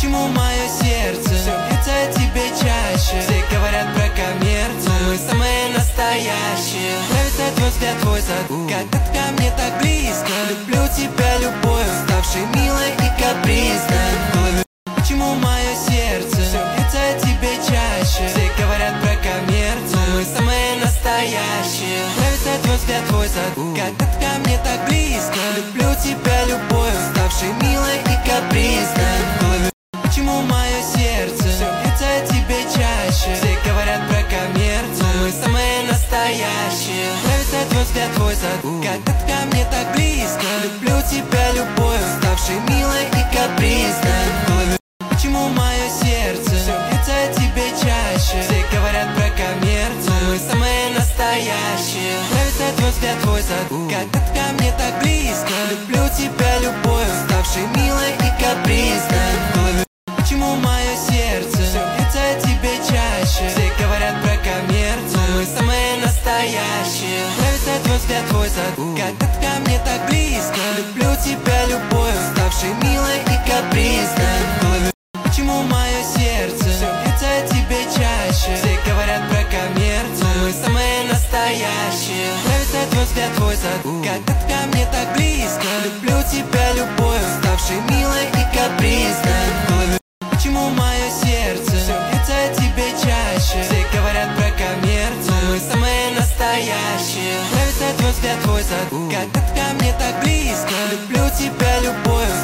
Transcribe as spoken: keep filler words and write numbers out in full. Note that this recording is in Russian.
Почему мое сердце все бьется о тебе чаще? Все говорят про коммерцию, мы самые настоящие. Нравится твой взгляд, твой зад, когда ты ко мне так близко. Люблю тебя любовью, ставшей милой и капризной. Почему мое сердце все бьется о тебе чаще? Все говорят про коммерцию, мы самые настоящие. Нравится твой взгляд, твой зад, когда ты ко мне так близко. Люблю тебя любовью, ставшей милой и капризной. Почему мое сердце все бьется о тебе чаще? Все говорят про коммерцию, мы самые настоящие. Нравится твой взгляд, твой зад, когда ты ко мне так близко. Люблю тебя любовью, ставшей милой и капризной. Почему мое сердце все бьется о тебе чаще? Все говорят про коммерцию, мы самые настоящие. Нравится твой взгляд, твой зад, когда ты ко мне так близко. Люблю тебя любовью, ставшей милой и капризной. Почему мое сердце все бьется о тебе чаще? Все говорят про коммерцию, мы самые настоящие. Нравится твой взгляд, твой зад, когда ты ко мне так близко. Люблю тебя любовью, ставшей милой и капризной. Почему мое сердце все бьется о тебе чаще? Все говорят про коммерцию, мы самые настоящие. Нравится твой взгляд, твой зад, когда ты ко мне так близко. Люблю тебя любовью, ставшей милой и капризной. Почему мое сердце все бьется о тебе чаще? Все говорят про коммерцию, мы самые настоящие. Нравится твой взгляд, твой зад, когда ты ко мне так близко. Люблю